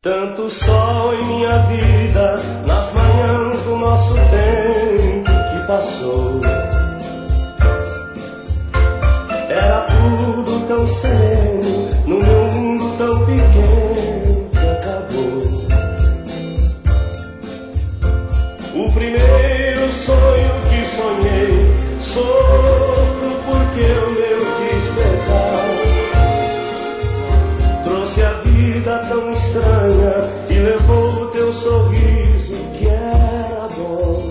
Tanto sol em minha vida, nas manhãs do nosso tempo que passou. Era tudo tão sereno, no meu mundo tão pequeno que acabou. O primeiro sonho que sonhei, sofro porque o meu despertar trouxe a vida tão estranha e levou o teu sorriso que era bom.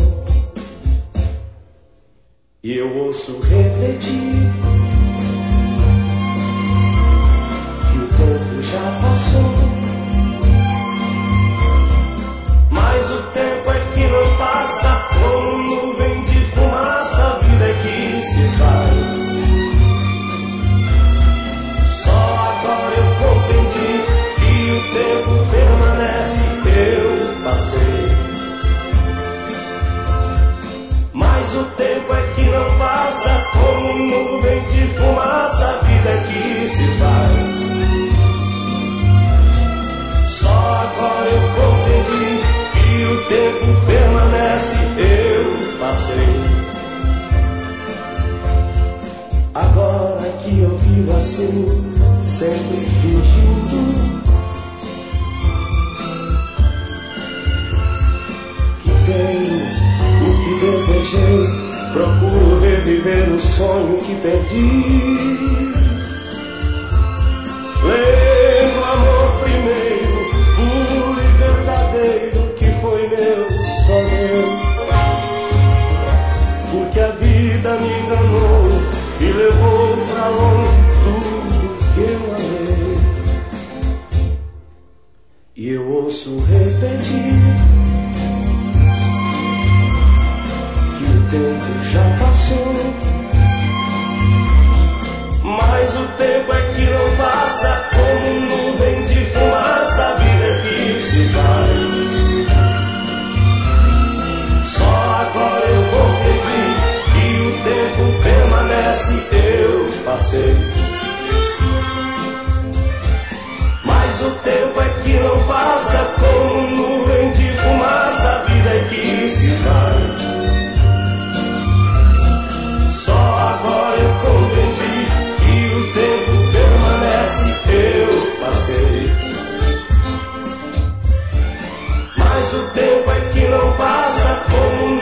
E eu ouço repetir que o tempo já passou, mas o tempo é que não passa, como nuvem de fumaça, a vida é que se esvai. O tempo permanece, eu passei, mas o tempo é que não passa, como nuvem de fumaça, a vida é que se vai. Só agora eu compreendi que o tempo permanece, eu passei. Agora que eu vivo assim, sempre fingindo o que desejei, procuro reviver o sonho que perdi. Lembro o amor primeiro, puro e verdadeiro, que foi meu, só meu. Porque a vida me enganou e levou pra longe tudo que eu amei. E eu ouço repetir: o tempo já passou, mas o tempo é que não passa, como nuvem de fumaça, a vida é que se vai. Só agora eu compreendi que o tempo permanece, eu passei. Mas o tempo é que não passa, como nuvem de fumaça, a vida é que se vai. Agora eu compreendi que o tempo permanece, eu passei. Mas o tempo é que não passa, como